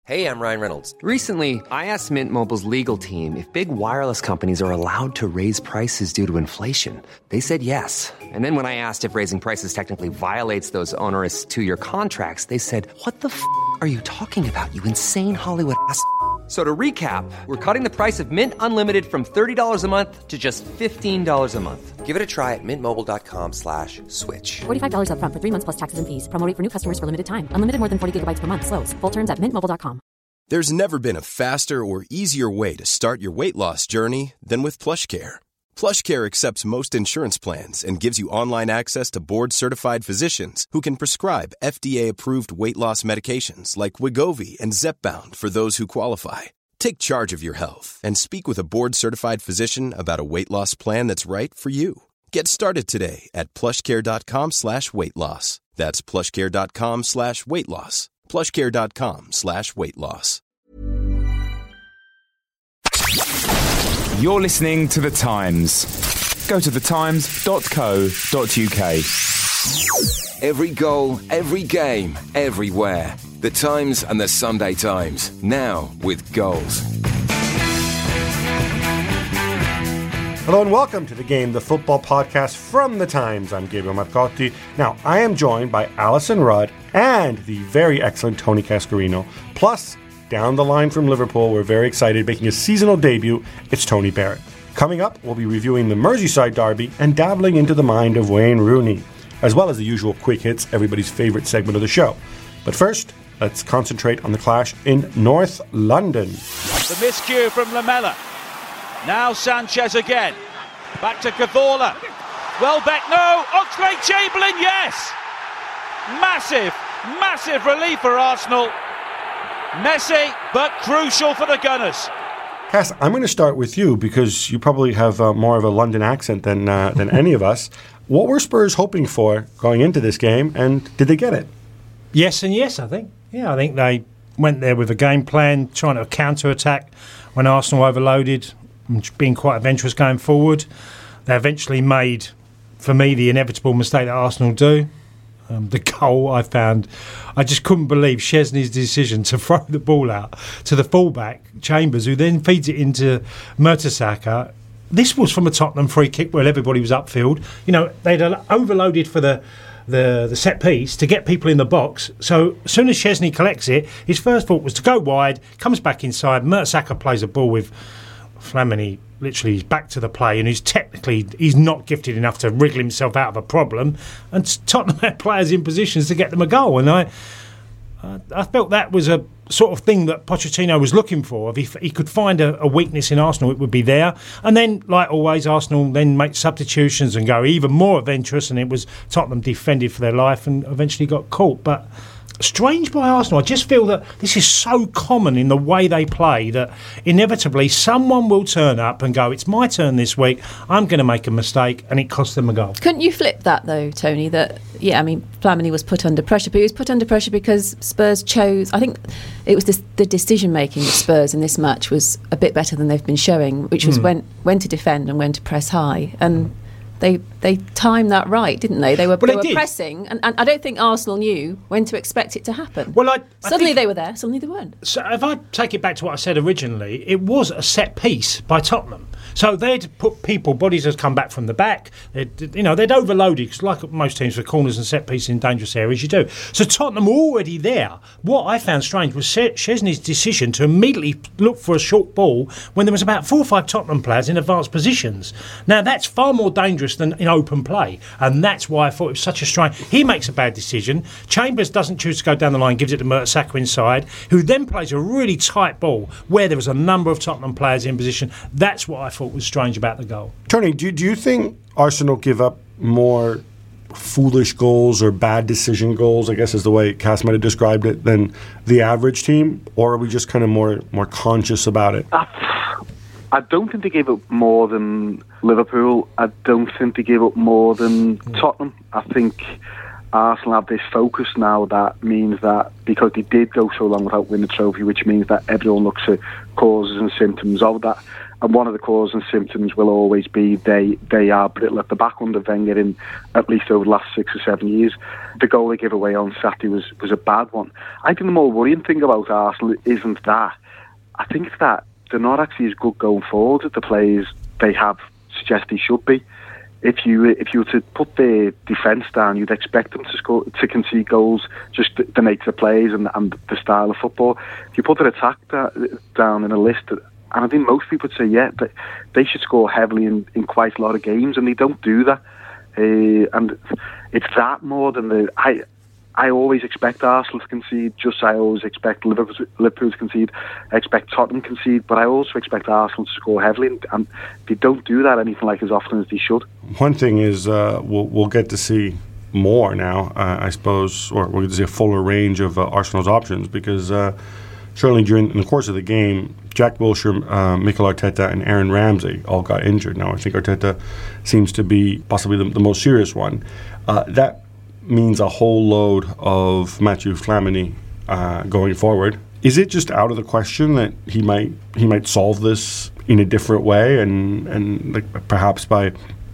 Hey, I'm Ryan Reynolds. Recently, I asked Mint Mobile's legal team if big wireless companies are allowed to raise prices due to inflation. They said yes. And then when I asked if raising prices technically violates those onerous two-year contracts, they said, "What the f*** are you talking about, you insane Hollywood ass?" So to recap, we're cutting the price of Mint Unlimited from $30 a month to just $15 a month. Give it a try at mintmobile.com/switch. $45 up front for 3 months plus taxes and fees. Promo rate for new customers for limited time. Unlimited more than 40 gigabytes per month. Slows full terms at mintmobile.com. There's never been a faster or easier way to start your weight loss journey than with PlushCare. PlushCare accepts most insurance plans and gives you online access to board-certified physicians who can prescribe FDA-approved weight loss medications like Wegovy and Zepbound for those who qualify. Take charge of your health and speak with a board-certified physician about a weight loss plan that's right for you. Get started today at plushcare.com/weight loss. That's plushcare.com/weight loss. plushcare.com/weight loss. You're listening to The Times. Go to thetimes.co.uk. Every goal, every game, everywhere. The Times and the Sunday Times. Now with goals. Hello and welcome to The Game, the football podcast from The Times. I'm Gabriel Marcotti. Now, I am joined by Alison Rudd and the very excellent Tony Cascarino. Plus, down the line from Liverpool, we're very excited, making a seasonal debut, it's Tony Barrett. Coming up, we'll be reviewing the Merseyside derby and dabbling into the mind of Wayne Rooney, as well as the usual quick hits, everybody's favorite segment of the show. But first, let's concentrate on the clash in North London. The miscue from Lamela. Now Sanchez again. Back to Cazorla. Welbeck, no. Oxlade-Chamberlain, yes. Massive relief for Arsenal. Messy, but crucial for the Gunners. Cass, I'm going to start with you because you probably have more of a London accent than any of us. What were Spurs hoping for going into this game, and did they get it? Yes and yes, I think. Yeah, I think they went there with a game plan, trying to counter-attack when Arsenal overloaded, being quite adventurous going forward. They eventually made, for me, the inevitable mistake that Arsenal do. The goal I found, I just couldn't believe Szczesny's decision to throw the ball out to the fullback, Chambers, who then feeds it into Mertesacker. This was from a Tottenham free kick where everybody was upfield. You know, they'd overloaded for the set piece to get people in the box. So as soon as Szczesny collects it, his first thought was to go wide, comes back inside. Mertesacker plays a ball with Flamini, literally, he's back to the play, and he's not gifted enough to wriggle himself out of a problem. And Tottenham had players in positions to get them a goal. And I felt that was a sort of thing that Pochettino was looking for. If he could find a weakness in Arsenal, it would be there. And then, like always, Arsenal then make substitutions and go even more adventurous, and it was Tottenham defended for their life and eventually got caught. But strange by Arsenal. I just feel that this is so common in the way they play that inevitably someone will turn up and go, it's my turn this week, I'm going to make a mistake, and it costs them a goal. Couldn't you flip that though, Tony? That, yeah, I mean, Flamini was put under pressure, but he was put under pressure because Spurs chose, I think it was the decision making of Spurs in this match was a bit better than they've been showing, which was when to defend and when to press high. And They timed that right, didn't they? They were pressing, and I don't think Arsenal knew when to expect it to happen. Well, suddenly they were there, suddenly they weren't. So if I take it back to what I said originally, it was a set piece by Tottenham. So they'd put bodies had come back from the back. They'd overloaded, because like most teams for corners and set pieces in dangerous areas, you do. So Tottenham were already there. What I found strange was Szczesny's decision to immediately look for a short ball when there was about 4 or 5 Tottenham players in advanced positions. Now that's far more dangerous than in open play, and that's why I thought it was such a strange. He makes a bad decision. Chambers doesn't choose to go down the line, gives it to Mertesacker inside, who then plays a really tight ball where there was a number of Tottenham players in position. That's what I thought was strange about the goal. Tony, do you think Arsenal give up more foolish goals or bad decision goals, I guess is the way Cass might have described it, than the average team? Or are we just kind of more conscious about it? I don't think they gave up more than Liverpool. I don't think they gave up more than Tottenham. I think Arsenal have this focus now that means that because they did go so long without winning the trophy, which means that everyone looks at causes and symptoms of that. And one of the causes and symptoms will always be they are brittle at the back under Wenger in at least over the last 6 or 7 years. The goal they gave away on Saturday was a bad one. I think the more worrying thing about Arsenal isn't that. I think it's that they're not actually as good going forward as the players they have suggest they should be. If you were to put their defence down, you'd expect them to concede goals, just the nature of plays and the style of football. If you put their attack down in a list, and I think most people would say, yeah, but they should score heavily in quite a lot of games, and they don't do that. And it's that more than I always expect Arsenal to concede, just as I always expect Liverpool to concede. I expect Tottenham to concede, but I also expect Arsenal to score heavily, and they don't do that anything like as often as they should. One thing is we'll get to see more now, I suppose, or we'll get to see a fuller range of Arsenal's options, because certainly in the course of the game, Jack Wilshere, Mikel Arteta, and Aaron Ramsey all got injured. Now, I think Arteta seems to be possibly the most serious one. That means a whole load of Mathieu Flamini going forward. Is it just out of the question that he might solve this in a different way, and like perhaps by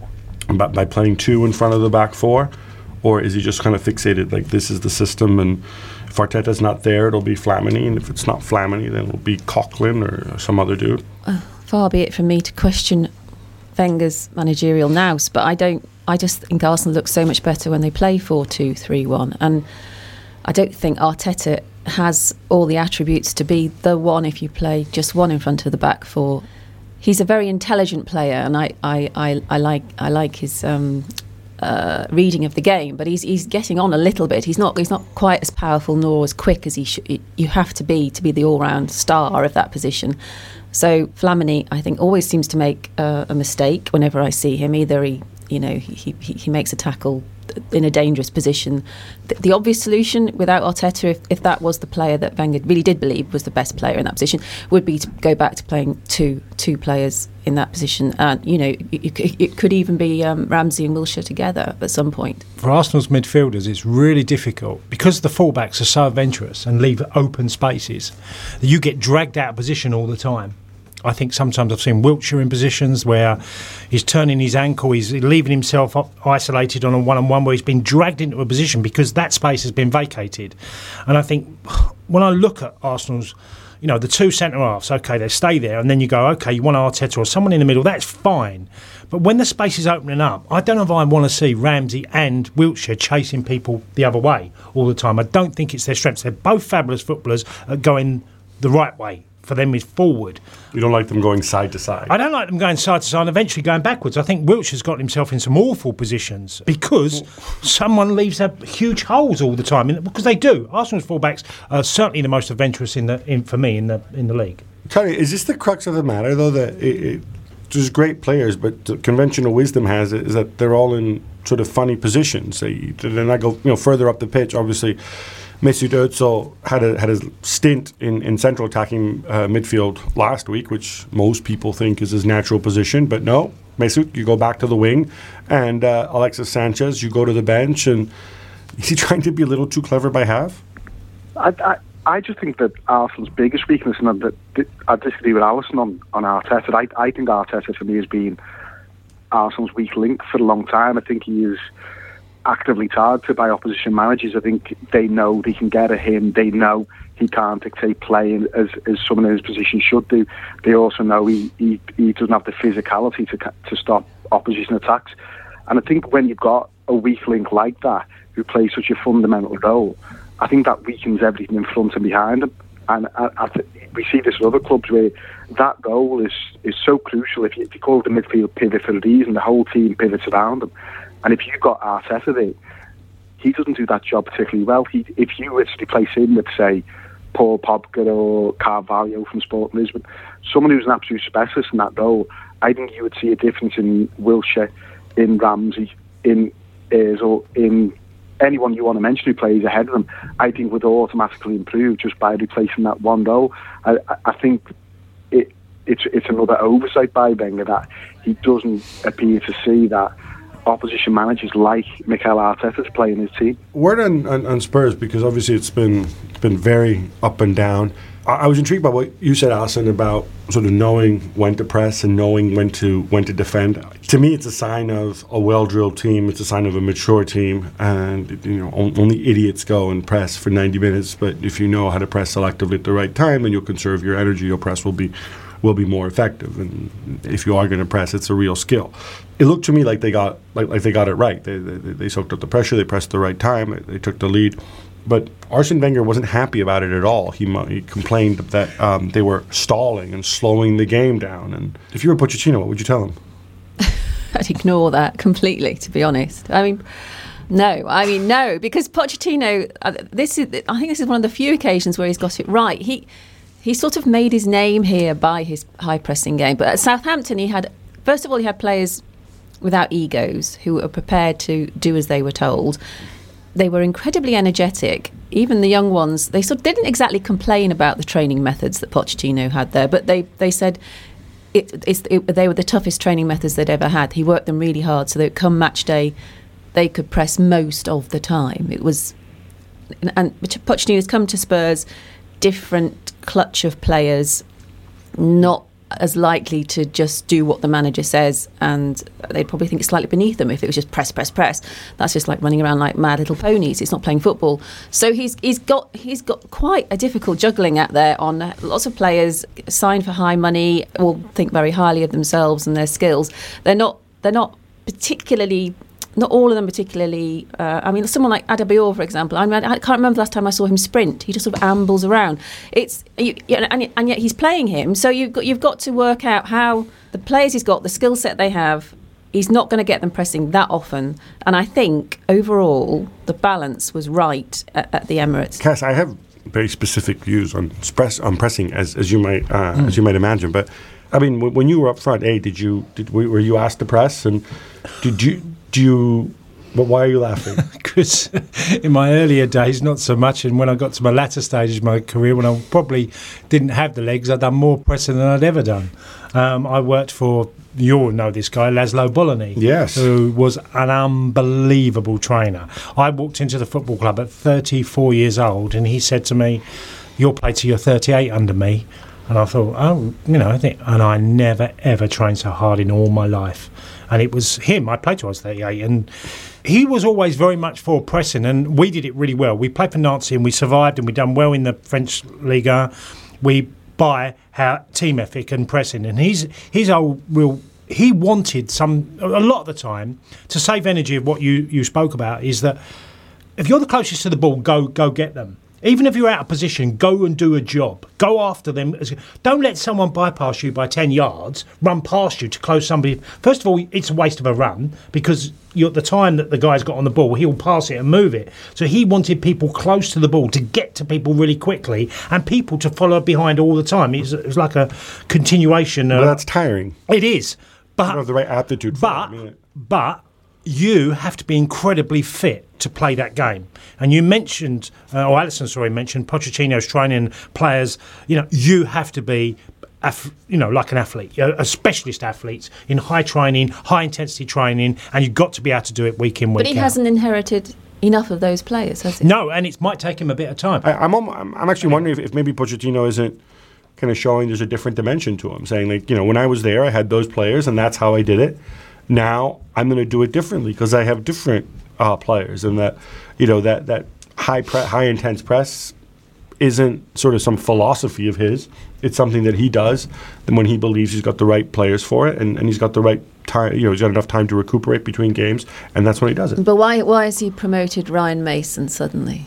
playing two in front of the back four, or is he just kind of fixated like this is the system, and if Arteta's not there, it'll be Flamini, and if it's not Flamini, then it'll be Coughlin or some other dude? Far be it from me to question Wenger's managerial nous, but I just think Arsenal looks so much better when they play 4-2-3-1, and I don't think Arteta has all the attributes to be the one if you play just one in front of the back four. He's a very intelligent player, and I like his reading of the game, but he's getting on a little bit. He's not quite as powerful nor as quick as you have to be the all-round star of that position. So Flamini, I think, always seems to make a mistake whenever I see him. Either he makes a tackle in a dangerous position. The obvious solution without Arteta, if that was the player that Wenger really did believe was the best player in that position, would be to go back to playing two players in that position. And it could even be Ramsey and Wilshere together at some point. For Arsenal's midfielders, it's really difficult because the fullbacks are so adventurous and leave open spaces that you get dragged out of position all the time. I think sometimes I've seen Wilshere in positions where he's turning his ankle, he's leaving himself isolated on a one-on-one where he's been dragged into a position because that space has been vacated. And I think when I look at Arsenal's, the two centre-halves, okay, they stay there, and then you go, okay, you want Arteta or someone in the middle, that's fine. But when the space is opening up, I don't know if I want to see Ramsey and Wilshere chasing people the other way all the time. I don't think it's their strengths. They're both fabulous footballers at going the right way. For them is forward. You don't like them going side to side? I don't like them going side to side and eventually going backwards. I think Wilshere's got himself in some awful positions because someone leaves huge holes all the time, because they do. Arsenal's fullbacks are certainly the most adventurous for me in the league. Tony, is this the crux of the matter, though, that there's great players, but the conventional wisdom has it is that they're all in sort of funny positions. They're not go further up the pitch, obviously. Mesut Ozil had a stint in central attacking midfield last week, which most people think is his natural position. But no, Mesut, you go back to the wing, and Alexis Sanchez, you go to the bench. And is he trying to be a little too clever by half? I just think that Arsenal's biggest weakness, and that I disagree with Alison on Arteta. I think Arteta, for me, has been Arsenal's weak link for a long time. I think he is actively targeted by opposition managers. I think they know they can get at him. They know he can't dictate play as someone in his position should do. They also know he doesn't have the physicality to stop opposition attacks. And I think when you've got a weak link like that who plays such a fundamental role, I think that weakens everything in front and behind him. And we see this with other clubs where that role is so crucial. If you call it the midfield pivot for a reason, the whole team pivots around him. And if you've got Arteta there, he doesn't do that job particularly well. If you were to replace him with, say, Paul Pogba or Carvalho from Sporting Lisbon, someone who's an absolute specialist in that role, I think you would see a difference in Wilshere, in Ramsey, in Ozil, in anyone you want to mention who plays ahead of them. I think would automatically improve just by replacing that one role. I think it's another oversight by Wenger that he doesn't appear to see that opposition managers like Mikel Arteta to play in his team. Word on Spurs, because obviously it's been very up and down. I was intrigued by what you said, Alison, about sort of knowing when to press and knowing when to defend. To me, it's a sign of a well-drilled team. It's a sign of a mature team. And only idiots go and press for 90 minutes. But if you know how to press selectively at the right time, then you'll conserve your energy. Your press will be more effective. And if you are going to press, it's a real skill. It looked to me like they got it right. They soaked up the pressure. They pressed at the right time. They took the lead. But Arsene Wenger wasn't happy about it at all. He complained that they were stalling and slowing the game down. And if you were Pochettino, what would you tell him? I'd ignore that completely, to be honest. No, because Pochettino, I think this is one of the few occasions where he's got it right. He sort of made his name here by his high-pressing game. But at Southampton, he had players without egos who were prepared to do as they were told. They were incredibly energetic. Even the young ones, they sort of didn't exactly complain about the training methods that Pochettino had there, but they said they were the toughest training methods they'd ever had. He worked them really hard so that come match day, they could press most of the time. And Pochettino's come to Spurs, different clutch of players, not as likely to just do what the manager says, and they'd probably think it's slightly beneath them if it was just press. That's just like running around like mad little ponies. It's not playing football. So he's got quite a difficult juggling act there on lots of players signed for high money, will think very highly of themselves and their skills. They're not particularly. Not all of them particularly. Someone like Adebayor, for example. I can't remember the last time I saw him sprint. He just sort of ambles around. And yet he's playing him. So you've got to work out how the players he's got, the skill set they have. He's not going to get them pressing that often. And I think overall the balance was right at the Emirates. Cass, I have very specific views on pressing, as you might imagine. But I mean, when you were up front, were you asked to press, and why are you laughing? Because in my earlier days, not so much, and when I got to my latter stages of my career, when I probably didn't have the legs, I'd done more pressing than I'd ever done. I worked for, you all know this guy, Laszlo Bologna, yes, who was an unbelievable trainer. I walked into the football club at 34 years old, and he said to me, "You'll play till you're 38 under me." And I thought, and I never ever trained so hard in all my life. And it was him. I played till I was 38, and he was always very much for pressing, and we did it really well. We played for Nancy, and we survived, and we done well in the French Liga. We buy our team ethic and pressing, and his old real. He wanted a lot of the time to save energy. Of what you spoke about is that if you're the closest to the ball, go get them. Even if you're out of position, go and do a job. Go after them. Don't let someone bypass you by 10 yards, run past you to close somebody. First of all, it's a waste of a run because at the time that the guy's got on the ball, he'll pass it and move it. So he wanted people close to the ball to get to people really quickly and people to follow behind all the time. It was like a continuation. Well, that's tiring. It is. But, you don't have the right aptitude for it. But you have to be incredibly fit to play that game. And you mentioned, Alison mentioned Pochettino's training players. You have to be, like an athlete, a specialist athlete in high training, high intensity training, and you've got to be able to do it week in, week out. But he hasn't inherited enough of those players, has he? No, and it might take him a bit of time. I'm actually wondering if maybe Pochettino isn't kind of showing there's a different dimension to him, saying when I was there, I had those players, and that's how I did it. Now I'm going to do it differently because I have different players, and that that high intense press isn't sort of some philosophy of his. It's something that he does, and when he believes he's got the right players for it, and he's got the right time, he's got enough time to recuperate between games, and that's when he does it. But why has he promoted Ryan Mason suddenly?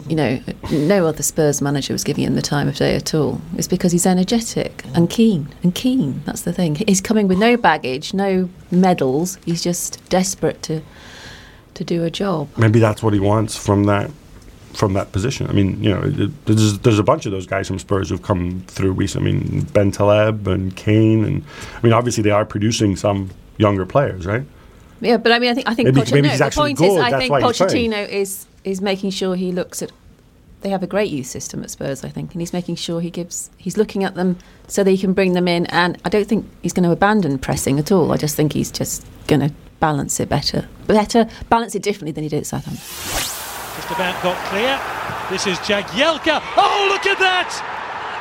No other Spurs manager was giving him the time of day at all. It's because he's energetic and keen. That's the thing. He's coming with no baggage, no medals. He's just desperate to do a job. Maybe that's what he wants from that position. I mean, there's a bunch of those guys from Spurs who've come through recently. I mean, Ben Taleb and Kane, and obviously they are producing some younger players, right? Yeah, but I think maybe Pochettino. The point is, I think Pochettino is making sure he looks at. They have a great youth system at Spurs, I think, and he's making sure he's looking at them so that he can bring them in. And I don't think he's going to abandon pressing at all. I just think he's just going to balance it balance it differently than he did at Southampton. Just about got clear. This is Jagielka. Oh, look at that!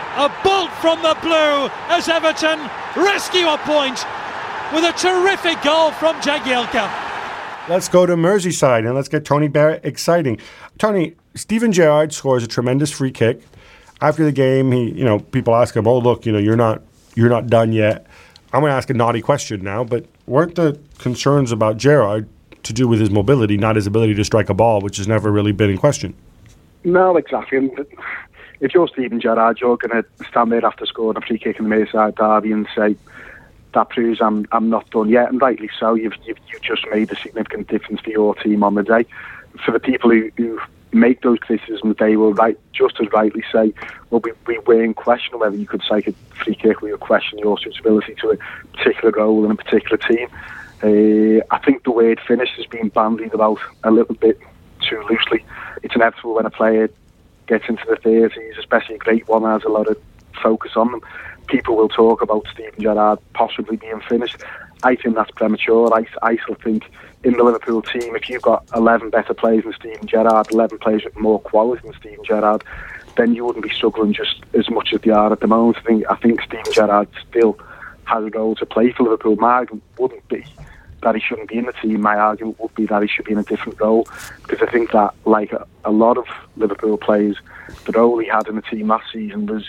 A bolt from the blue as Everton rescue a point with a terrific goal from Jagielka. Let's go to Merseyside and let's get Tony Barrett exciting. Tony, Steven Gerrard scores a tremendous free kick. After the game, people ask him, "Oh, look, you're not done yet." I'm going to ask a naughty question now, but weren't the concerns about Gerrard to do with his mobility, not his ability to strike a ball, which has never really been in question? No, exactly. And if you're Steven Gerrard, you're going to stand there after scoring a free kick in the Merseyside derby and say, that proves I'm not done yet, and rightly so. You've just made a significant difference for your team on the day. For the people who make those criticisms, they will just as rightly say, well, we weren't questioning whether you could take a free kick, we were questioning your suitability to a particular role in a particular team. I think the word finish has been bandied about a little bit too loosely. It's inevitable when a player gets into the 30s, especially a great one, has a lot of focus on them. People will talk about Steven Gerrard possibly being finished. I think that's premature. I still think in the Liverpool team, if you've got 11 better players than Steven Gerrard, 11 players with more quality than Steven Gerrard, then you wouldn't be struggling just as much as they are at the moment. I think Steven Gerrard still has a role to play for Liverpool. My argument wouldn't be that he shouldn't be in the team. My argument would be that he should be in a different role, because I think that, like a lot of Liverpool players, the role he had in the team last season was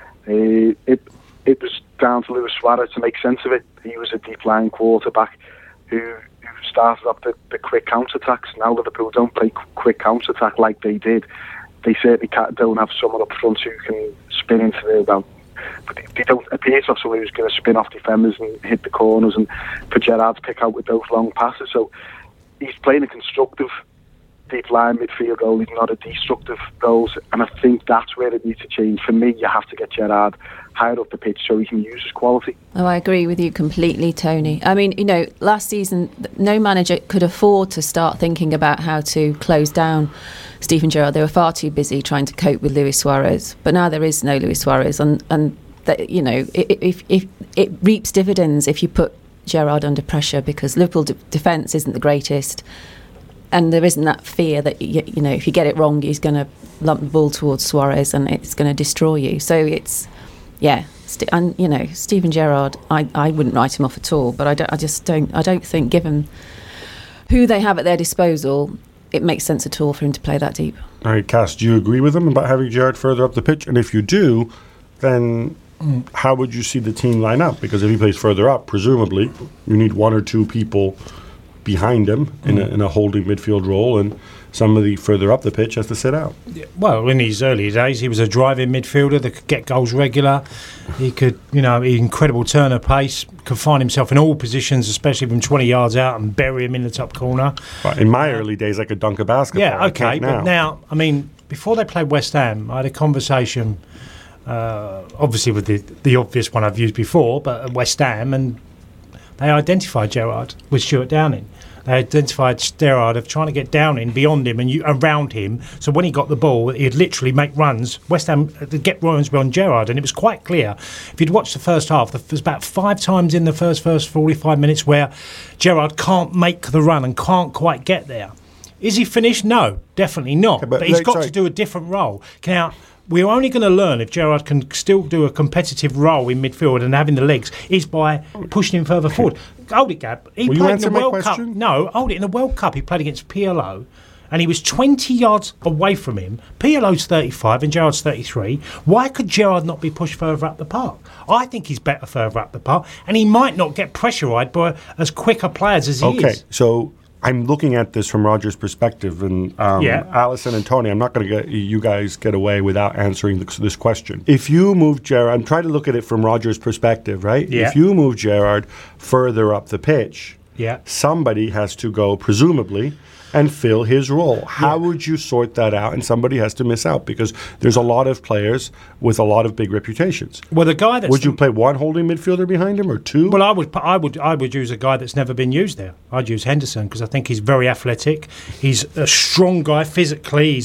it was down to Luis Suarez to make sense of it. He was a deep-lying quarterback who started up the quick counter-attacks. Now Liverpool don't play quick counter-attack like they did. They certainly don't have someone up front who can spin into but they don't appear to have someone who's going to spin off defenders and hit the corners and for Gerrard to pick out with those long passes. So he's playing a constructive deep line midfield role. He's not a destructive role, and I think that's where it needs to change. For me, you have to get Gerrard higher up the pitch so he can use his quality. Oh, I agree with you completely, Tony. I mean, last season, no manager could afford to start thinking about how to close down Steven Gerrard. They were far too busy trying to cope with Luis Suarez. But now there is no Luis Suarez, and if it reaps dividends if you put Gerrard under pressure, because Liverpool defence isn't the greatest. And there isn't that fear that, if you get it wrong, he's going to lump the ball towards Suarez and it's going to destroy you. So it's, Steven Gerrard, I wouldn't write him off at all. But I don't think, given who they have at their disposal, it makes sense at all for him to play that deep. All right, Cass, do you agree with him about having Gerrard further up the pitch? And if you do, then how would you see the team line up? Because if he plays further up, presumably, you need one or two people behind him in a holding midfield role, and somebody further up the pitch has to sit out. Yeah, well, in his early days, he was a driving midfielder that could get goals regular. He could, incredible turn of pace, could find himself in all positions, especially from 20 yards out, and bury him in the top corner. Right. In my early days, I could dunk a basketball. Yeah, okay, but now, before they played West Ham, I had a conversation, obviously with the obvious one I've used before, but at West Ham, and they identified Gerrard with Stuart Downing. They identified Gerrard of trying to get Downing beyond him and around him. So when he got the ball, he'd literally make runs. West Ham to get runs beyond Gerrard, and it was quite clear. If you'd watched the first half, there's about 5 times in the first 45 minutes where Gerrard can't make the run and can't quite get there. Is he finished? No, definitely not. Okay, but he's got to do a different role. Now, we're only going to learn if Gerrard can still do a competitive role in midfield and having the legs is by pushing him further forward. Hold it, Gab. He played in the World Cup. No, hold it. In the World Cup, he played against PLO, and he was 20 yards away from him. PLO's 35 and Gerrard's 33. Why could Gerrard not be pushed further up the park? I think he's better further up the park, and he might not get pressurised by as quicker players as he is. Okay, so I'm looking at this from Roger's perspective, and Alison and Tony, I'm not going to get you guys get away without answering this question. If you move Gerrard, I'm trying to look at it from Roger's perspective, right? Yeah. If you move Gerrard further up the pitch, somebody has to go, presumably, and fill his role. How would you sort that out? And somebody has to miss out, because there's a lot of players with a lot of big reputations. Well, the guy that's would you play one holding midfielder behind him or two? Well, I would use a guy that's never been used there. I'd use Henderson, because I think he's very athletic. He's a strong guy physically.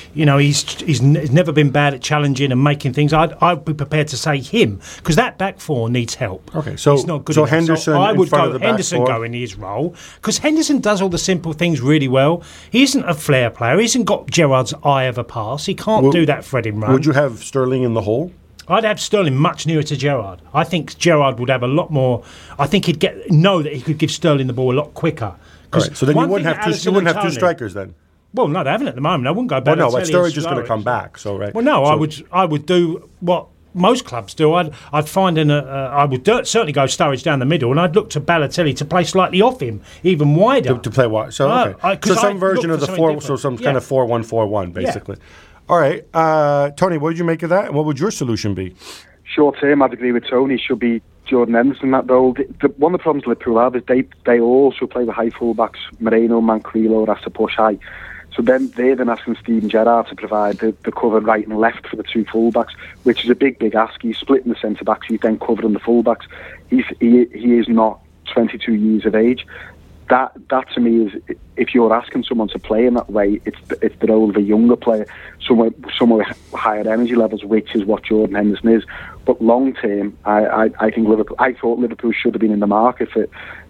He's never been bad at challenging and making things. I'd be prepared to say him, because that back four needs help. Okay, so he's not good so enough. Henderson. So I would go Henderson go in his role, because Henderson does all the simple things really well. He isn't a flair player. He hasn't got Gerrard's eye of a pass. He can't do that Fred in run. Would you have Sterling in the hole? I'd have Sterling much nearer to Gerrard. I think Gerrard would have a lot more. I think he'd know that he could give Sterling the ball a lot quicker. All right, so then you wouldn't have two strikers then. Well, no, they haven't at the moment. I wouldn't go back. Well, no, but Sturridge is going to come back. So right. Well, no, I would do what most clubs do. I'd find I would certainly go Sturridge down the middle, and I'd look to Balotelli to play slightly off him, even wider. To play wide. So okay. So some version of the 4, so some kind of 4-1-4-1, basically. Yeah. All right, Tony, what did you make of that? And what would your solution be? Short term, I'd agree with Tony. Should be Jordan Henderson in that role. One of the problems Liverpool have is they also play with high fullbacks. Moreno, Manquillo has to push high. So then they're asking Steven Gerrard to provide the cover right and left for the two fullbacks, which is a big ask. He's splitting the centre backs. He's then covering the fullbacks. He is not 22 years of age. That to me is, if you're asking someone to play in that way, it's the role of a younger player, someone with higher energy levels, which is what Jordan Henderson is. But long term, I thought Liverpool should have been in the market for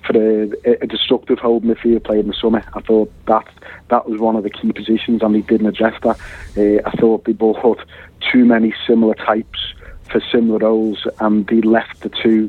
a destructive holding midfield player in the summer. I thought that was one of the key positions, and they didn't address that. I thought they bought too many similar types for similar roles, and they left the two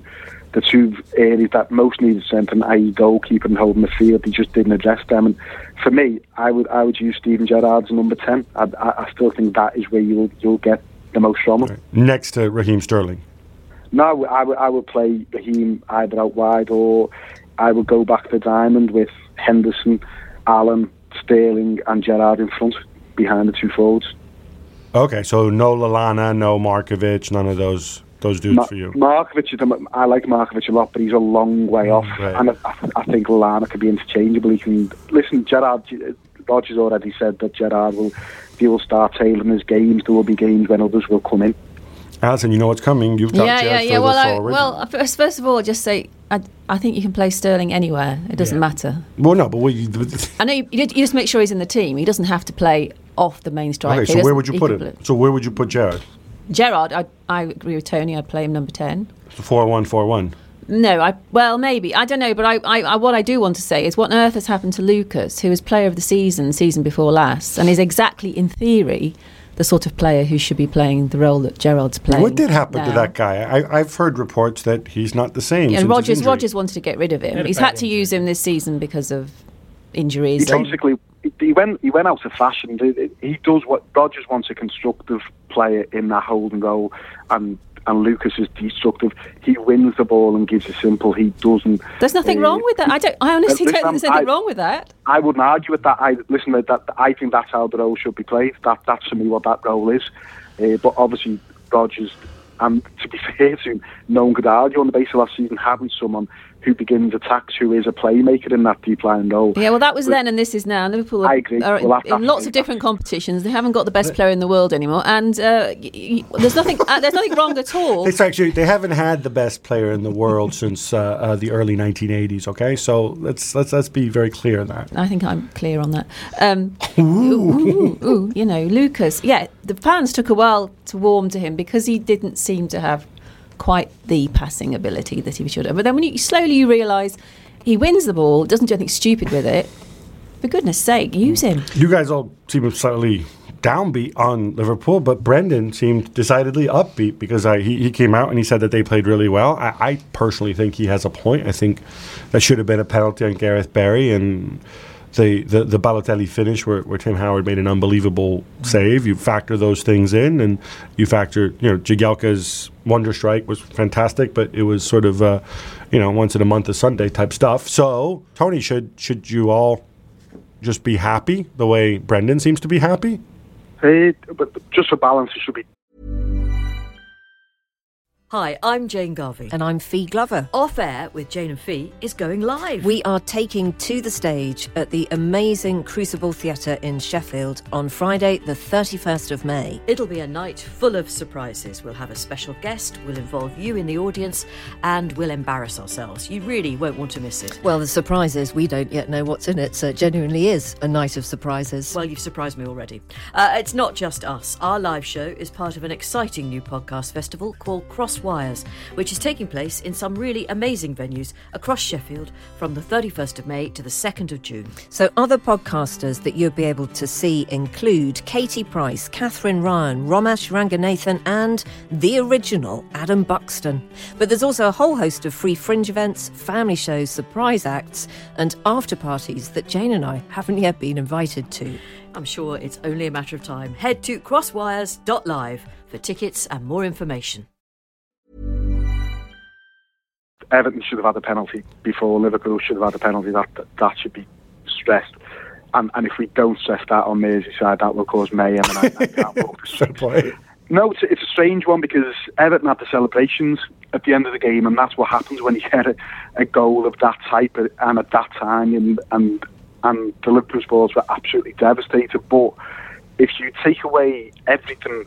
areas that most needed strengthening, i.e. goalkeeper and holding the field. They just didn't address them. And for me, I would use Steven Gerrard as number 10. I still think that is where you'll get the most from him. Right. Next to Raheem Sterling. No, I would play Raheem either out wide, or I would go back to Diamond with Henderson, Allen, Sterling and Gerrard in front, behind the two forwards. Okay, so no Lallana, no Markovic, none of those dudes for you. Markovic, I like Markovic a lot, but he's a long way off. Right. And I think Lallana could be interchangeable. He can listen. Rodgers already said that Gerrard will start tailoring his games. There will be games when others will come in. Alison, you know what's coming. You've got Well, first of all, just say I think you can play Sterling anywhere. It doesn't matter. Well, no, but I know you just make sure he's in the team. He doesn't have to play off the main striker. Okay, so where would you put him? So where would you put Gerrard? Gerrard, I agree with Tony. I'd play him number 10. 4-1-4-1. No, maybe. I don't know, but I what I do want to say is what on earth has happened to Lucas, who was player of the season before last, and is exactly, in theory, the sort of player who should be playing the role that Gerrard's playing. What did happen to that guy? I've heard reports that he's not the same. And Rodgers wanted to get rid of him. He's had to use him this season because of injuries. Basically, he went out of fashion. He does what Rodgers wants, a constructive player in that holding role, and Lucas is destructive. He wins the ball and gives it simple. He doesn't. There's nothing wrong with that. I honestly don't think there's anything wrong with that. I wouldn't argue with that. I think that's how the role should be played. That's for me what that role is. But obviously, Rodgers, and to be fair to him, no one could argue on the basis of last season having someone who begins attacks, who is a playmaker in that deep line role. Yeah, well, that was then and this is now. Liverpool are in lots of different competitions. They haven't got the best player in the world anymore, and there's nothing wrong at all. They haven't had the best player in the world since the early 1980s. Okay, so let's be very clear on that. I think I'm clear on that. Lucas. Yeah, the fans took a while to warm to him because he didn't seem to have quite the passing ability that he should have. But then when you realise he wins the ball, doesn't do anything stupid with it, for goodness sake, use him. You guys all seem slightly downbeat on Liverpool, but Brendan seemed decidedly upbeat because he came out and he said that they played really well. I personally think he has a point. I think that should have been a penalty on Gareth Barry, and the Balotelli finish where Tim Howard made an unbelievable save. You factor those things in, and you factor, Jagielka's wonder strike was fantastic, but it was sort of once in a month of Sunday type stuff. So Tony, should you all just be happy the way Brendan seems to be happy? But just for balance, it should be. Hi, I'm Jane Garvey. And I'm Fee Glover. Off Air with Jane and Fee is going live. We are taking to the stage at the amazing Crucible Theatre in Sheffield on Friday, the 31st of May. It'll be a night full of surprises. We'll have a special guest, we'll involve you in the audience, and we'll embarrass ourselves. You really won't want to miss it. Well, the surprise is we don't yet know what's in it, so it genuinely is a night of surprises. Well, you've surprised me already. It's not just us. Our live show is part of an exciting new podcast festival called Cross Cross Wires, which is taking place in some really amazing venues across Sheffield from the 31st of May to the 2nd of June. So other podcasters that you'll be able to see include Katie Price, Catherine Ryan, Romesh Ranganathan and the original Adam Buxton. But there's also a whole host of free fringe events, family shows, surprise acts and after parties that Jane and I haven't yet been invited to. I'm sure it's only a matter of time. Head to crosswires.live for tickets and more information. Everton should have had a penalty before Liverpool should have had a penalty. That should be stressed. And if we don't stress that on Merseyside, that will cause mayhem and I can't walk the street. No, it's a strange one because Everton had the celebrations at the end of the game, and that's what happens when you get a goal of that type and at that time, and the Liverpool supporters were absolutely devastated. But if you take away everything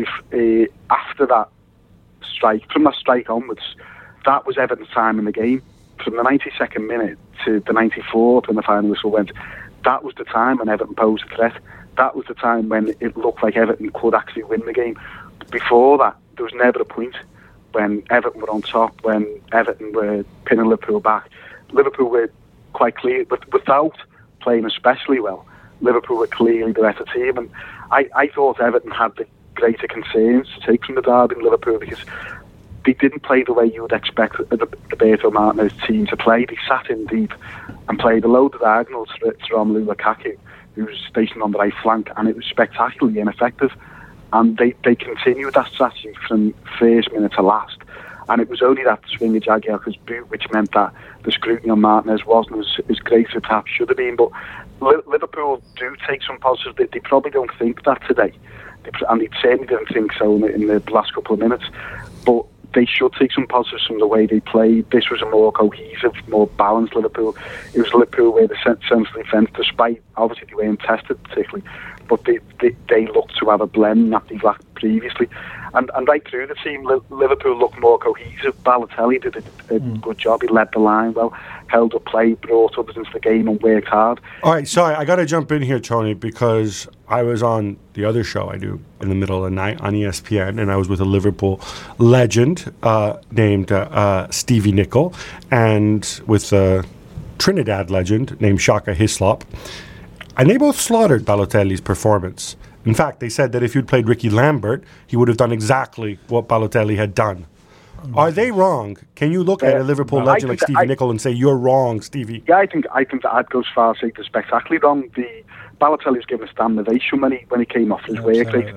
after that strike, from that strike onwards, that was Everton's time in the game. From the 92nd minute to the 94th when the final whistle went, that was the time when Everton posed a threat. That was the time when it looked like Everton could actually win the game. Before that, there was never a point when Everton were on top, when Everton were pinning Liverpool back. Liverpool were quite clear, but without playing especially well, Liverpool were clearly the better team. And I thought Everton had the greater concerns to take from the derby in Liverpool because they didn't play the way you would expect the Roberto Martinez team to play. They sat in deep and played a load of diagonals to Romelu Lukaku, who was stationed on the right flank, and it was spectacularly ineffective. And they continued that strategy from first minute to last. And it was only that swing of Jagielka's boot which meant that the scrutiny on Martinez wasn't as great as it perhaps should have been. But Liverpool do take some positives. They probably don't think that today. And they certainly didn't think so in the last couple of minutes. But they should take some positives from the way they played. This was a more cohesive, more balanced Liverpool. It was Liverpool where the central defence, despite obviously they weren't tested particularly, but they looked to have a blend that they lacked previously. And right through the team, Liverpool looked more cohesive. Balotelli did a good job. He led the line well, held up play, brought others into the game and worked hard. All right, sorry, I got to jump in here, Tony, because I was on the other show I do in the middle of the night on ESPN, and I was with a Liverpool legend named Stevie Nicol, and with a Trinidad legend named Shaka Hislop. And they both slaughtered Balotelli's performance. In fact, they said that if you'd played Ricky Lambert, he would have done exactly what Balotelli had done. Are they wrong? Can you look at a Liverpool legend like Stevie Nicol and say, you're wrong, Stevie? Yeah, I think that I'd go as far as say they're spectacularly wrong. Balotelli was given a standing ovation when he came off his work rate.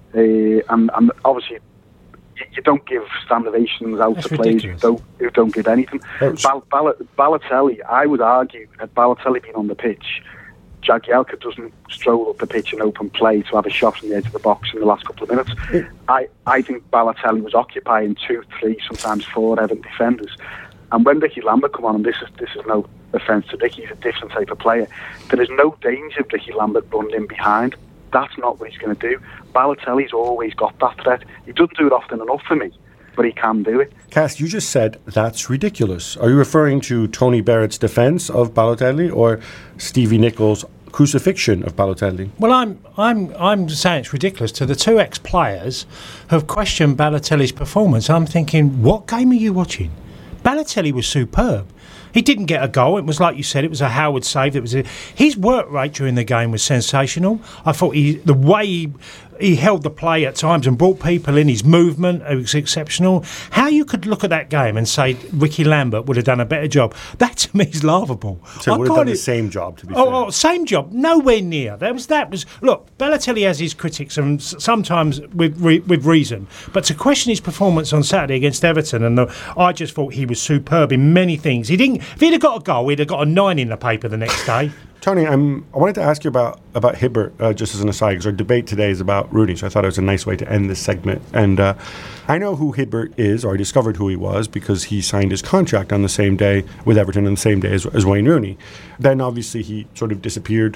And obviously, you don't give standing ovations out to players who don't give anything. Balotelli, I would argue, had Balotelli been on the pitch, Jagielka doesn't stroll up the pitch in open play to have a shot from the edge of the box in the last couple of minutes. I think Balotelli was occupying 2, 3, sometimes 4 Everton defenders. And when Ricky Lambert come on, and this is no offence to Ricky, he's a different type of player, there is no danger of Ricky Lambert running in behind. That's not what he's going to do. Balotelli's always got that threat. He doesn't do it often enough for me, but he can do it. Cass, you just said that's ridiculous. Are you referring to Tony Barrett's defence of Balotelli or Stevie Nicol's crucifixion of Balotelli? Well, I'm saying it's ridiculous. To the two ex-players who have questioned Balotelli's performance, I'm thinking, what game are you watching? Balotelli was superb. He didn't get a goal. It was like you said, it was a Howard save. His work rate during the game was sensational. I thought the way he held the play at times and brought people in, his movement, it was exceptional. How you could look at that game and say Ricky Lambert would have done a better job, that to me is laughable. So would have done the same job, to be fair. Oh, same job, nowhere near. That was. Look, Balotelli has his critics, and sometimes with reason. But to question his performance on Saturday against Everton, and I just thought he was superb in many things. If he'd have got a goal, he'd have got a 9 in the paper the next day. Tony, I wanted to ask you about Hibbert, just as an aside, because our debate today is about Rooney, so I thought it was a nice way to end this segment. And I know who Hibbert is, or I discovered who he was, because he signed his contract on the same day with Everton on the same day as Wayne Rooney. Then, obviously, he sort of disappeared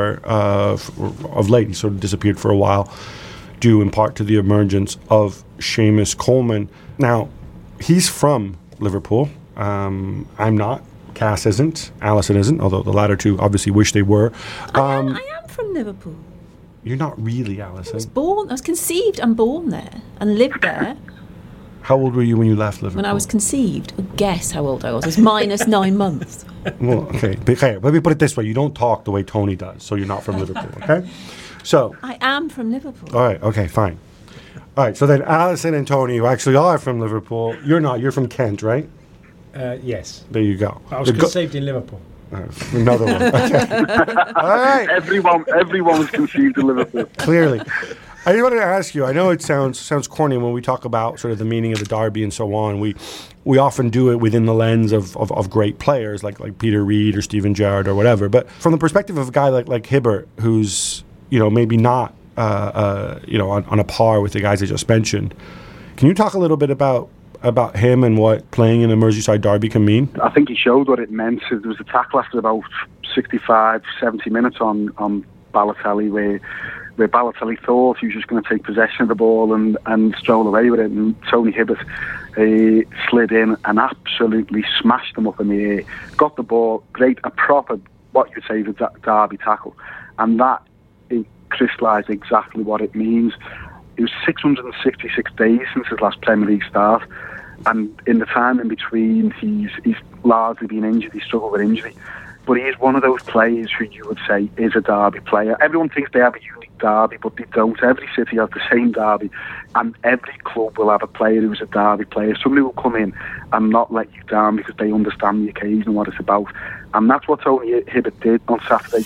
of late. He sort of disappeared for a while, due in part to the emergence of Seamus Coleman. Now, he's from Liverpool. I'm not. Cass isn't. Alison isn't, although the latter two obviously wish they were. I am from Liverpool. You're not really, Alison. I was conceived and born there and lived there. How old were you when you left Liverpool? When I was conceived. Guess how old I was. It was minus 9 months. Well, okay. Let me put it this way. You don't talk the way Tony does, so you're not from Liverpool, okay? So. I am from Liverpool. All right, okay, fine. All right, so then Alison and Tony, who actually are from Liverpool, you're not. You're from Kent, right? Yes. There you go. I was conceived in Liverpool. Another one. Okay. All right. Everyone was conceived in Liverpool. Clearly. I just wanted to ask you, I know it sounds corny when we talk about sort of the meaning of the derby and so on. We often do it within the lens of great players like Peter Reid or Steven Gerrard or whatever. But from the perspective of a guy like Hibbert, who's, maybe not, on a par with the guys I just mentioned, can you talk a little bit about him and what playing in a Merseyside derby can mean? I think he showed what it meant. There was a tackle after about 65, 70 minutes on Balotelli where Balotelli thought he was just going to take possession of the ball and stroll away with it, and Tony Hibbert slid in and absolutely smashed them up in the air, got the ball, a proper, what you'd say, the derby tackle, and that crystallised exactly what it means. It was 666 days since his last Premier League start, and in the time in between he's largely been injured, he's struggled with injury. But he is one of those players who you would say is a derby player. Everyone thinks they have a unique derby, but they don't. Every city has the same derby, and every club will have a player who's a derby player. Somebody will come in and not let you down because they understand the occasion and what it's about. And that's what Tony Hibbert did on Saturday.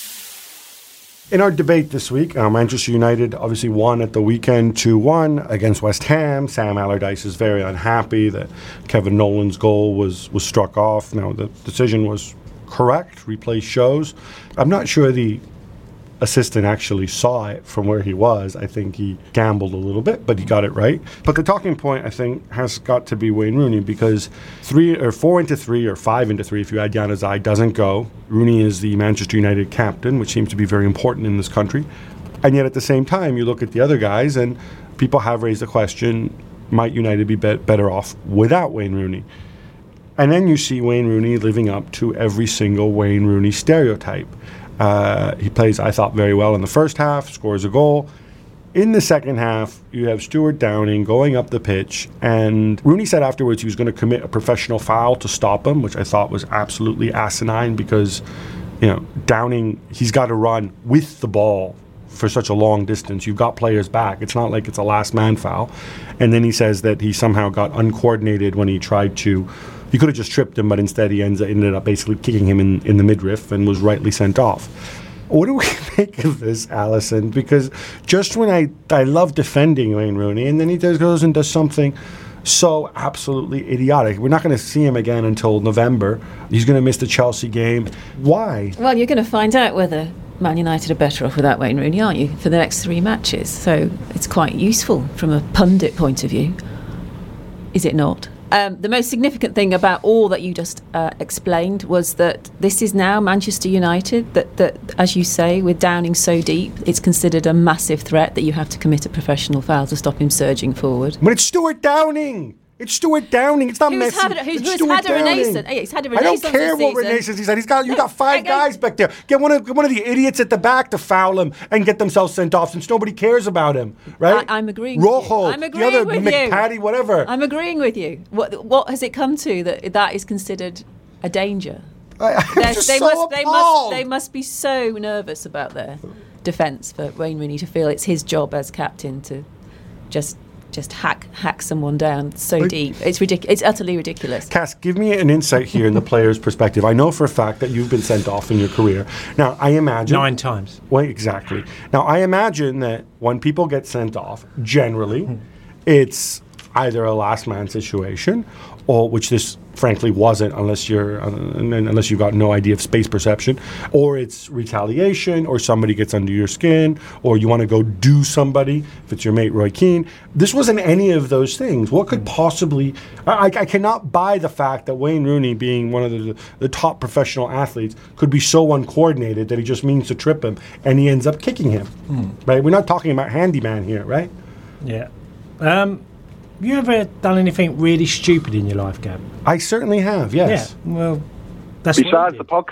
In our debate this week, Manchester United obviously won at the weekend 2-1 against West Ham. Sam Allardyce is very unhappy that Kevin Nolan's goal was struck off. Now, the decision was correct. Replay shows. I'm not sure the assistant actually saw it from where he was. I think he gambled a little bit, but he got it right. But the talking point, I think, has got to be Wayne Rooney, because 4 into 3 or 5 into 3, if you add Januzaj, doesn't go. Rooney is the Manchester United captain, which seems to be very important in this country. And yet at the same time, you look at the other guys, and people have raised the question, might United be better off without Wayne Rooney? And then you see Wayne Rooney living up to every single Wayne Rooney stereotype. He plays, I thought, very well in the first half, scores a goal. In the second half, you have Stuart Downing going up the pitch, and Rooney said afterwards he was going to commit a professional foul to stop him, which I thought was absolutely asinine, because, Downing, he's got to run with the ball for such a long distance. You've got players back. It's not like it's a last man foul. And then he says that he somehow got uncoordinated when he tried to. He could have just tripped him, but instead he ended up basically kicking him in the midriff and was rightly sent off. What do we make of this, Alison? Because just when I love defending Wayne Rooney, and then he goes and does something so absolutely idiotic. We're not going to see him again until November. He's going to miss the Chelsea game. Why? Well, you're going to find out whether Man United are better off without Wayne Rooney, aren't you, for the next 3 matches? So it's quite useful from a pundit point of view. Is it not? The most significant thing about all that you just explained was that this is now Manchester United, that, as you say, with Downing so deep, it's considered a massive threat that you have to commit a professional foul to stop him surging forward. But it's Stuart Downing! It's Stuart Downing. It's not Messi. Who's had a renaissance? He's had a renaissance. I don't care what renaissance he's had. You got 5 guys back there. Get one of the idiots at the back to foul him and get themselves sent off, since nobody cares about him, right? I'm agreeing. Rojo, with you. I'm agreeing the other with McPatty, you. whatever. I'm agreeing with you. What has it come to that is considered a danger? They must be so nervous about their defence for Wayne Rooney to feel it's his job as captain to just hack someone down so deep. It's ridiculous. It's utterly ridiculous. Cass, give me an insight here in the player's perspective. I know for a fact that you've been sent off in your career. Now, I imagine 9 times. Well, exactly. Now, I imagine that when people get sent off, generally, it's either a last man situation, or which this frankly wasn't, unless you've got no idea of space perception, or it's retaliation, or somebody gets under your skin, or you want to go do somebody, if it's your mate Roy Keane. This wasn't any of those things. What could possibly... I cannot buy the fact that Wayne Rooney, being one of the top professional athletes, could be so uncoordinated that he just means to trip him, and he ends up kicking him. Right? We're not talking about handyman here, right? Yeah. Have you ever done anything really stupid in your life, Gab? I certainly have, yes. Yeah, well, that's besides the podcast.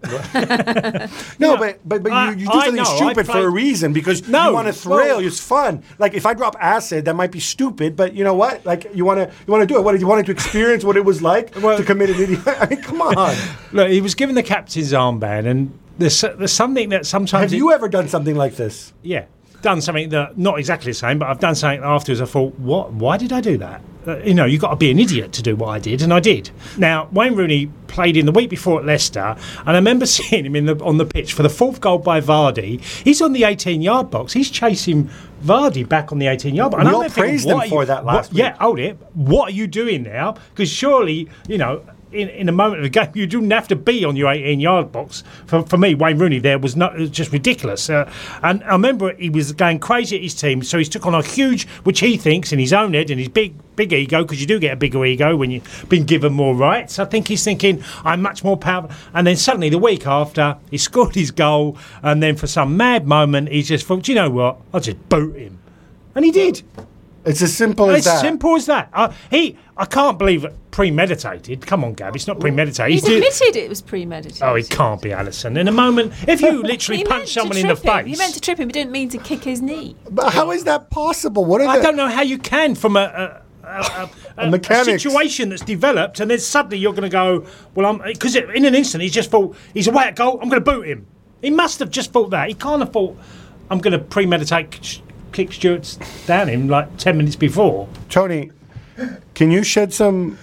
No, but you do something stupid for a reason because you want to thrill. It's fun. Like if I drop acid, that might be stupid, but you know what? Like you want to do it. What did you want to experience? What it was like to commit an idiot? I mean, come on. Look, he was given the captain's armband, and there's something that sometimes. Have you ever done something like this? Yeah, done something that not exactly the same, but I've done something afterwards. I thought, what? Why did I do that? You've got to be an idiot to do what I did, and I did. Now, Wayne Rooney played in the week before at Leicester, and I remember seeing him on the pitch for the 4th goal by Vardy. He's on the 18-yard box. He's chasing Vardy back on the 18-yard box. We all praised him for that last week. Yeah, hold it. What are you doing now? Because surely, in a moment of the game, you didn't have to be on your 18-yard box. For me, Wayne Rooney there was just ridiculous. And I remember he was going crazy at his team, so he's took on a huge, which he thinks in his own head and his big ego, because you do get a bigger ego when you've been given more rights. I think he's thinking, I'm much more powerful. And then suddenly the week after, he scored his goal, and then for some mad moment, he just thought, do you know what? I'll just boot him. And he did. It's as simple as that. As simple as that. I can't believe it premeditated. Come on, Gab, it's not premeditated. He's admitted it was premeditated. Oh, it can't be, Alison. In a moment, if you literally punch someone in the face... He meant to trip him, he didn't mean to kick his knee. But how is that possible? I don't know how you can from a situation that's developed, and then suddenly you're going to go, well, because in an instant he's just thought, he's away at goal, I'm going to boot him. He must have just thought that. He can't have thought, I'm going to premeditate... kick Stuart's down him like 10 minutes before. Tony, can you shed some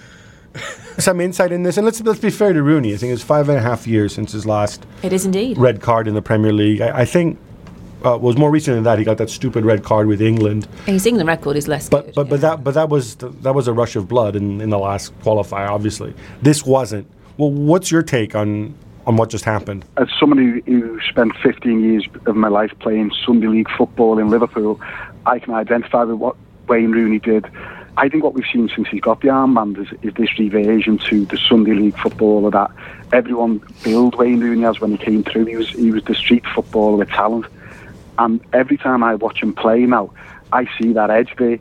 insight in this? And let's be fair to Rooney. I think it's 5.5 years since his last it is indeed red card in the Premier League. I think was more recent than that. He got that stupid red card with England. His England record is less good. But that was a rush of blood in the last qualifier. Obviously, this wasn't. Well, what's your take on what just happened? As someone who spent 15 years of my life playing Sunday League football in Liverpool, I can identify with what Wayne Rooney did. I think what we've seen since he's got the armband is this reversion to the Sunday League footballer that everyone billed Wayne Rooney as when he came through. He was the street footballer with talent. And every time I watch him play now, I see that edge there.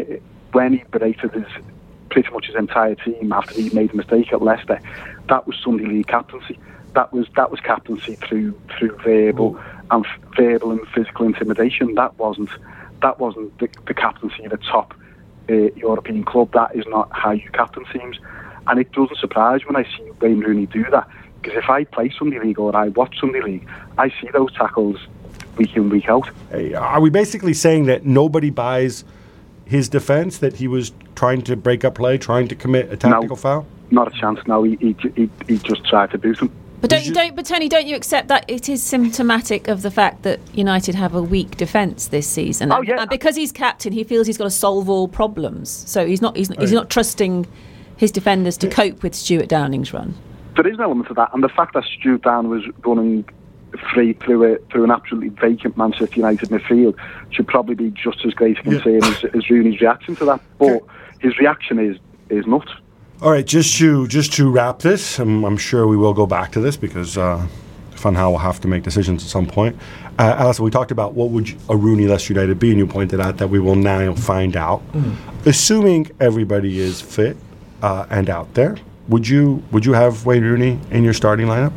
When he berated pretty much his entire team after he made a mistake at Leicester, that was Sunday League captaincy. That was captaincy through verbal and physical intimidation. That wasn't the captaincy of a top European club. That is not how you captain teams, and it doesn't surprise when I see Wayne Rooney do that. Because if I play Sunday League or I watch Sunday League, I see those tackles week in, week out. Are we basically saying that nobody buys his defence, that he was trying to break up play, trying to commit a tactical foul? Not a chance. No, he just tried to boot him. But Tony, don't you accept that it is symptomatic of the fact that United have a weak defence this season? Oh, yeah. And because he's captain, he feels he's got to solve all problems. So he's not trusting his defenders to cope with Stuart Downing's run. There is an element of that, and the fact that Stuart Downing was running free through an absolutely vacant Manchester United midfield should probably be just as great a concern as Rooney's reaction to that. But his reaction is nuts. All right, just to wrap this, I'm sure we will go back to this because Van Gaal will have to make decisions at some point. Alison, we talked about what would a Rooney Leicester United be, and you pointed out that we will now find out. Assuming everybody is fit and out there, would you have Wayne Rooney in your starting lineup?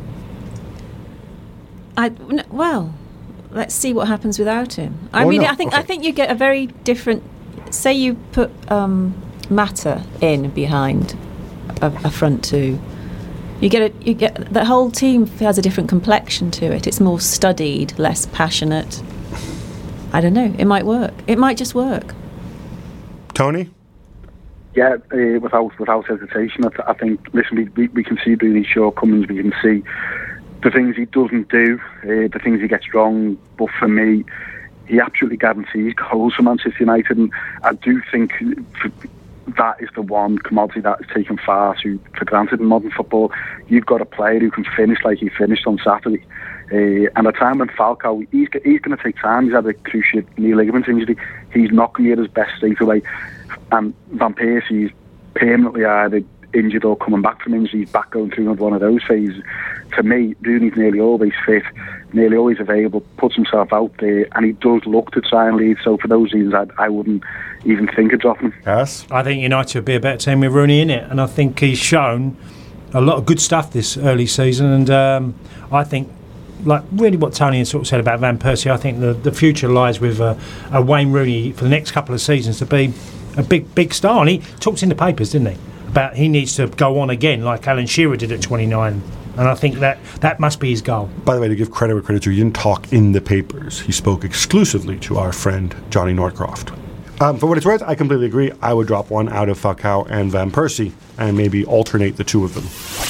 Well, let's see what happens without him. I think you get a very different. Say you put Mata in behind a front two. You get the whole team has a different complexion to it. It's more studied, less passionate. I don't know. It might work. It might just work. Tony? Yeah, without hesitation. I think. Listen, we can see Rooney's shortcomings. We can see the things he doesn't do, the things he gets wrong. But for me, he absolutely guarantees goals for Manchester United, and I do think that is the one commodity that is taken far too for granted in modern football. You've got a player who can finish like he finished on Saturday. And at a time when Falcao, he's going to take time. He's had a cruciate knee ligament injury. He's not going to get his best straight away. And Van Persie's permanently either injured or coming back from injury. He's back going through another one of those phases. To me, Rooney's nearly always fit, nearly always available, puts himself out there, and he does look to try and lead. So for those reasons, I wouldn't even think of dropping him. Yes. I think United would be a better team with Rooney in it, and I think he's shown a lot of good stuff this early season, and I think, like really what Tony sort of said about Van Persie, I think the future lies with a Wayne Rooney for the next couple of seasons to be a big star. And he talks in the papers, didn't he, about he needs to go on again like Alan Shearer did at 29. And I think that must be his goal. By the way, to give credit where credit's due, he didn't talk in the papers. He spoke exclusively to our friend Johnny Norcroft. For what it's worth, I completely agree. I would drop one out of Falcao and Van Persie and maybe alternate the two of them.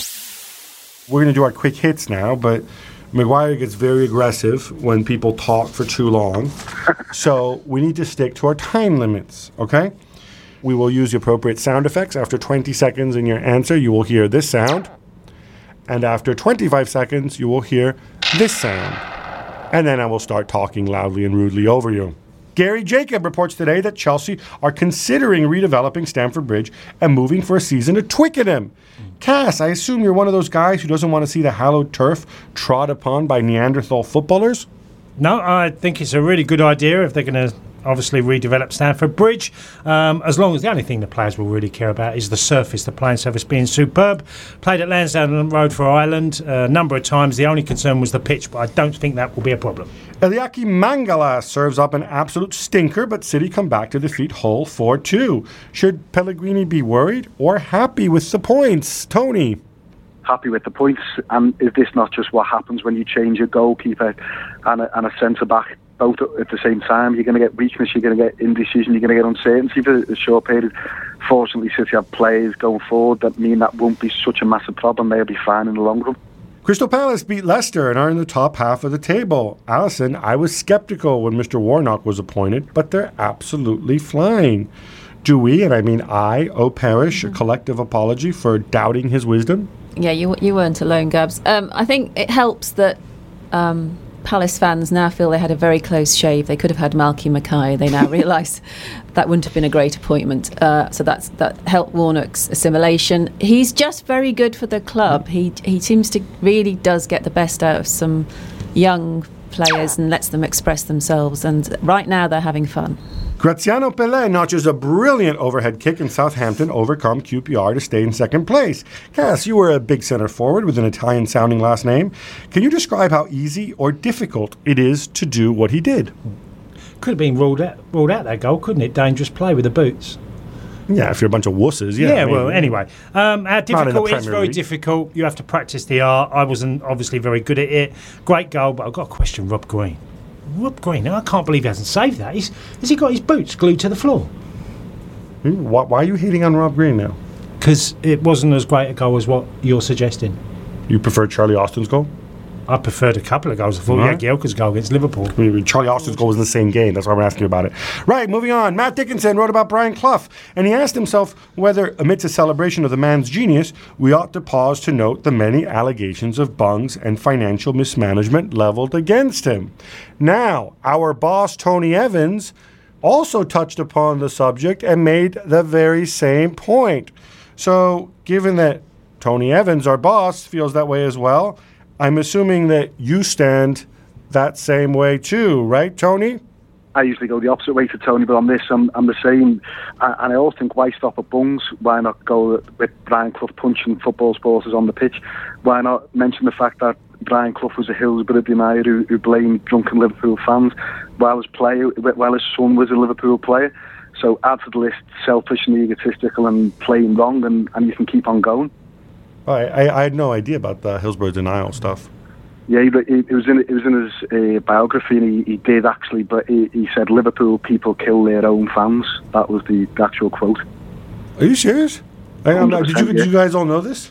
We're going to do our quick hits now, but Maguire gets very aggressive when people talk for too long. So we need to stick to our time limits, okay? We will use the appropriate sound effects. After 20 seconds in your answer, you will hear this sound. And after 25 seconds, you will hear this sound. And then I will start talking loudly and rudely over you. Gary Jacob reports today that Chelsea are considering redeveloping Stamford Bridge and moving for a season at Twickenham. Cass, I assume you're one of those guys who doesn't want to see the hallowed turf trod upon by Neanderthal footballers? No, I think it's a really good idea if they're going to obviously redevelop Stamford Bridge, as long as the only thing the players will really care about is the surface, the playing surface being superb. Played at Lansdowne Road for Ireland a number of times. The only concern was the pitch, but I don't think that will be a problem. Eliaki Mangala serves up an absolute stinker, but City come back to defeat Hull 4-2. Should Pellegrini be worried or happy with the points? Tony? Happy with the points. And is this not just what happens when you change a goalkeeper and a centre-back both at the same time? You're going to get weakness, you're going to get indecision, you're going to get uncertainty for a short period. Fortunately, City have players going forward that mean that won't be such a massive problem. They'll be fine in the long run. Crystal Palace beat Leicester and are in the top half of the table. Alison, I was sceptical when Mr. Warnock was appointed, but they're absolutely flying. Do we, and I mean I, owe Parish a collective apology for doubting his wisdom? Yeah, you weren't alone, Gabs. I think it helps that Palace fans now feel they had a very close shave. They could have had Malky Mackay. They now realise that wouldn't have been a great appointment. So that helped Warnock's assimilation. He's just very good for the club. He seems to really does get the best out of some young players and lets them express themselves. And right now they're having fun. Graziano Pellè notches a brilliant overhead kick and Southampton overcome QPR to stay in second place. Cass, you were a big centre forward with an Italian-sounding last name. Can you describe how easy or difficult it is to do what he did? Could have been ruled out that goal, couldn't it? Dangerous play with the boots. Yeah, if you're a bunch of wusses, yeah. Yeah, well, anyway. How difficult? It's very difficult. You have to practice the art. I wasn't obviously very good at it. Great goal, but I've got to question Rob Green. Rob Green, I can't believe he hasn't saved that. Has he got his boots glued to the floor? Why are you hating on Rob Green now? Because it wasn't as great a goal as what you're suggesting. You preferred Charlie Austin's goal? I preferred a couple of goals. I thought Jagielka's goal against Liverpool. Charlie Austin's goal was in the same game. That's why I'm asking you about it. Right, moving on. Matt Dickinson wrote about Brian Clough, and he asked himself whether, amidst a celebration of the man's genius, we ought to pause to note the many allegations of bungs and financial mismanagement leveled against him. Now, our boss, Tony Evans, also touched upon the subject and made the very same point. So, given that Tony Evans, our boss, feels that way as well, I'm assuming that you stand that same way too, right, Tony? I usually go the opposite way to Tony, but on this, I'm the same. And I always think, why stop at bungs? Why not go with Brian Clough punching football supporters on the pitch? Why not mention the fact that Brian Clough was a Hillsborough denier who blamed drunken Liverpool fans, while his son was a Liverpool player? So add to the list selfish and egotistical and playing wrong, and you can keep on going. I had no idea about the Hillsborough denial stuff. Yeah, it was in his biography, and he did actually, but he said Liverpool people kill their own fans. That was the actual quote. Are you serious? Did you guys all know this?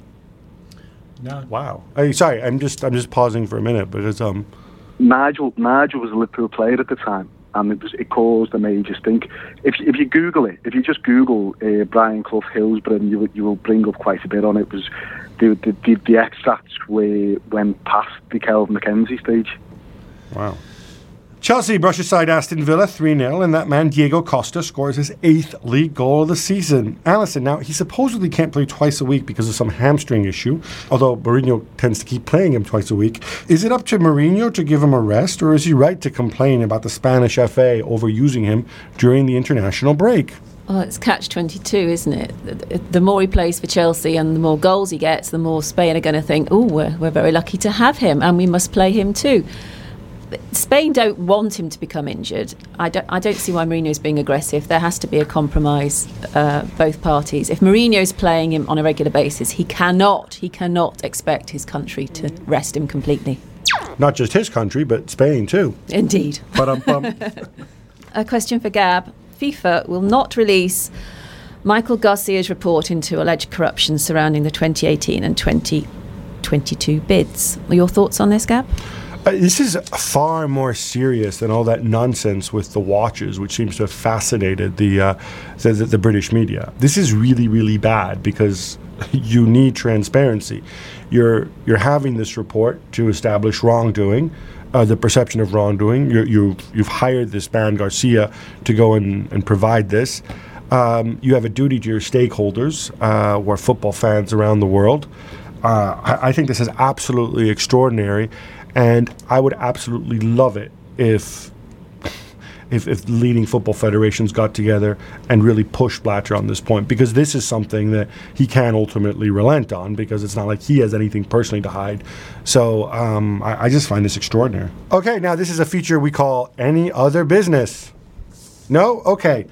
No. Wow. Sorry, I'm just pausing for a minute because Nigel was a Liverpool player at the time, and it caused a major stink. If you Google it, if you just Google Brian Clough Hillsborough, and you will bring up quite a bit on it. It was the extracts went past the Kelvin McKenzie stage. Wow. Chelsea brush aside Aston Villa 3-0, and that man Diego Costa scores his 8th league goal of the season. Alison, now he supposedly can't play twice a week because of some hamstring issue, although Mourinho tends to keep playing him twice a week. Is it up to Mourinho to give him a rest, or is he right to complain about the Spanish FA overusing him during the international break? Well, it's catch-22, isn't it? The more he plays for Chelsea and the more goals he gets, the more Spain are going to think, oh, we're very lucky to have him and we must play him too. Spain don't want him to become injured. I don't see why Mourinho's being aggressive. There has to be a compromise, both parties. If Mourinho's playing him on a regular basis, he cannot expect his country to rest him completely. Not just his country, but Spain too. Indeed. A question for Gab. FIFA will not release Michael Garcia's report into alleged corruption surrounding the 2018 and 2022 bids. Your thoughts on this, Gab? This is far more serious than all that nonsense with the watches, which seems to have fascinated the British media. This is really, really bad because you need transparency. You're having this report to establish wrongdoing. The perception of wrongdoing. You've hired this man Garcia to go and provide this. You have a duty to your stakeholders, who are football fans around the world. I think this is absolutely extraordinary, and I would absolutely love it if leading football federations got together and really pushed Blatter on this point, because this is something that he can ultimately relent on, because it's not like he has anything personally to hide. So I just find this extraordinary. Okay, now this is a feature we call Any Other Business. No? Okay.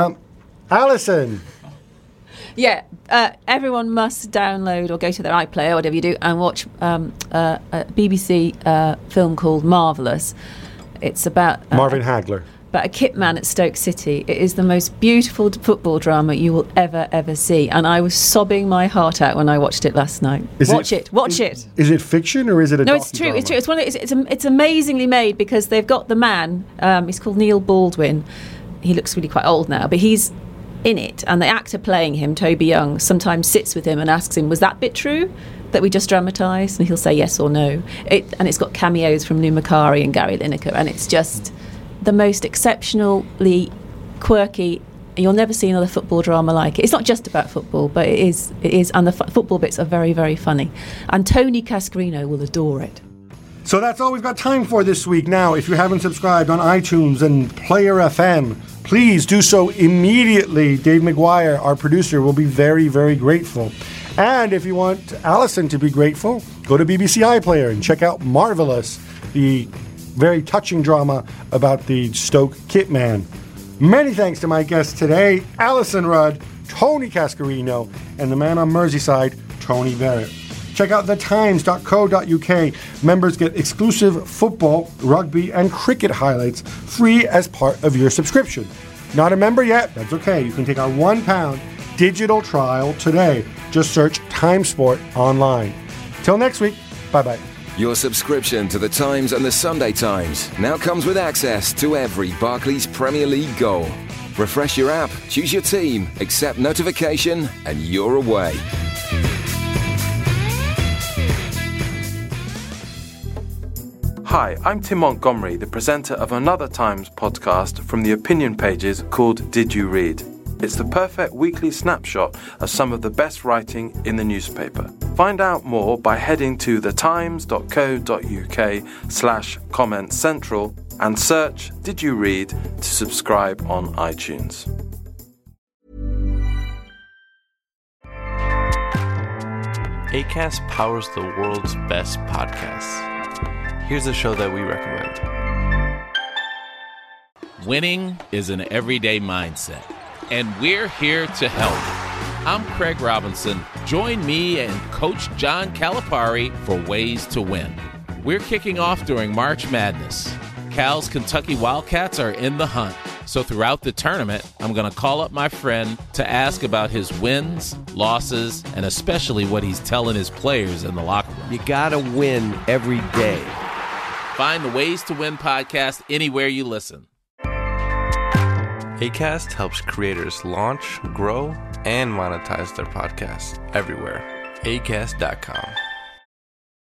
Alison. Yeah, everyone must download or go to their iPlayer, whatever you do, and watch a BBC film called Marvellous. It's about... Marvin Hagler. About a kit man at Stoke City. It is the most beautiful football drama you will ever see, and I was sobbing my heart out when I watched it last night. Watch it. Is it fiction or is it a No, it's true. It's true. It's amazingly made, because they've got the man. He's called Neil Baldwin. He looks really quite old now, but he's in it, and the actor playing him, Toby Young, sometimes sits with him and asks him, "Was that bit true that we just dramatised?" And he'll say yes or no. And it's got cameos from Lou Macari and Gary Lineker, and it's just the most exceptionally quirky. You'll never see another football drama like it. It's not just about football, but it is, and the football bits are very, very funny. And Tony Cascarino will adore it. So that's all we've got time for this week. Now, if you haven't subscribed on iTunes and Player FM, please do so immediately. Dave McGuire, our producer, will be very, very grateful. And if you want Alison to be grateful, go to BBC iPlayer and check out Marvellous, the very touching drama about the Stoke kit man. Many thanks to my guests today, Alison Rudd, Tony Cascarino, and the man on Merseyside, Tony Barrett. Check out thetimes.co.uk. Members get exclusive football, rugby, and cricket highlights free as part of your subscription. Not a member yet? That's okay. You can take our £1 digital trial today. Just search Timesport online. Till next week, bye-bye. Your subscription to The Times and The Sunday Times now comes with access to every Barclays Premier League goal. Refresh your app, choose your team, accept notification, and you're away. Hi, I'm Tim Montgomery, the presenter of another Times podcast from the opinion pages called Did You Read? It's the perfect weekly snapshot of some of the best writing in the newspaper. Find out more by heading to thetimes.co.uk/comment central and search Did You Read to subscribe on iTunes. Acast powers the world's best podcasts. Here's a show that we recommend. Winning is an everyday mindset, and we're here to help. I'm Craig Robinson. Join me and Coach John Calipari for Ways to Win. We're kicking off during March Madness. Cal's Kentucky Wildcats are in the hunt. So throughout the tournament, I'm going to call up my friend to ask about his wins, losses, and especially what he's telling his players in the locker room. You got to win every day. Find the Ways to Win podcast anywhere you listen. Acast helps creators launch, grow, and monetize their podcasts everywhere. Acast.com.